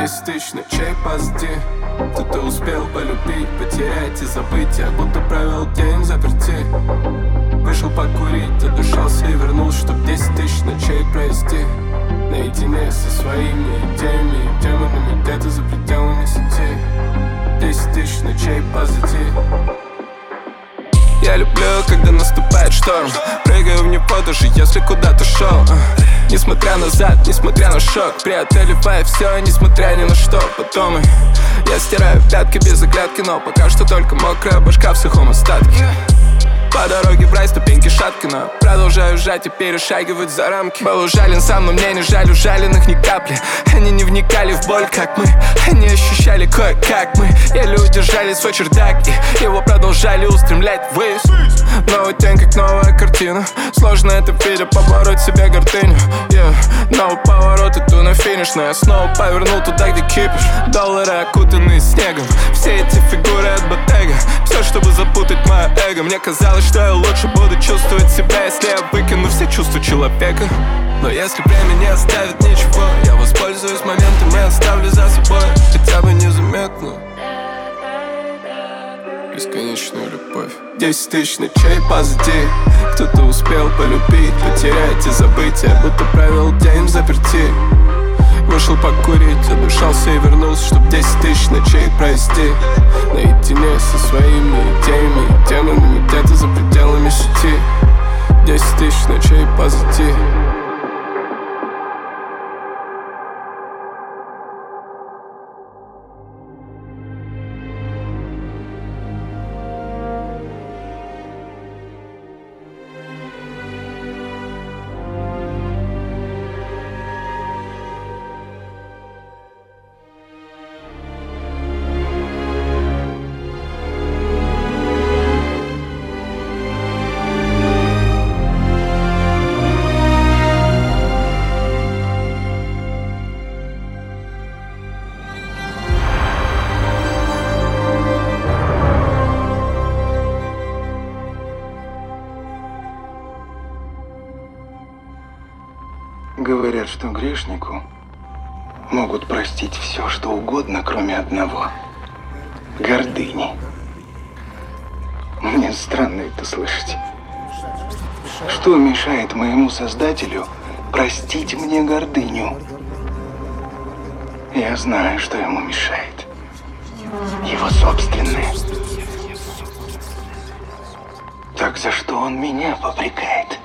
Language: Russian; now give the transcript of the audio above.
10 тысяч ночей позади. Кто-то успел полюбить, потерять и забыть. Я будто провел день заперти. Вышел покурить, отдышался и вернулся, чтоб 10 тысяч ночей провести наедине со своими идеями и демонами где-то за пределами сети. 10 тысяч ночей позади. Я люблю, когда наступает шторм. Прыгаю в него даже если куда-то шел. Несмотря назад, несмотря на шок, преодолевая все, несмотря ни на что. Потом я стираю пятки без оглядки, но пока что только мокрая башка в сухом остатке. По дороге в рай ступеньки шатки, но продолжаю жать и перешагивать за рамки. Был ужален сам, но мне не жаль ужаленных ни капли. Они не вникали в боль, как мы. Они ощущали кое-как мы. Еле удержали свой чердак и его продолжали устремлять ввысь. Новый день, как новая картина. Сложно это видя, побороть себе гордыню. Новый поворот, иду на финиш, но я снова повернул туда, где кипиш. Доллары окутаны снегом, все эти фигуры от Bottega. Все, чтобы запутать мое эго. Мне казалось, что я лучше буду чувствовать себя, если я выкину все чувства человека. Но если время не оставит ничего, я воспользуюсь моментом и оставлю за собой хотя бы незаметно бесконечную любовь. 10 тысяч ночей позади. Кто-то успел полюбить, потерять и забыть. Я будто провел день взаперти. Вышел покурить, отдышался и вернулся, чтоб 10 тысяч ночей провести наедине со своими идеями и демонами где-то за пределами сети. 10 тысяч ночей позади. Говорят, что грешнику могут простить все, что угодно, кроме одного – гордыни. Мне странно это слышать. Что мешает моему Создателю простить мне гордыню? Я знаю, что ему мешает. Его собственное. Так за что он меня попрекает?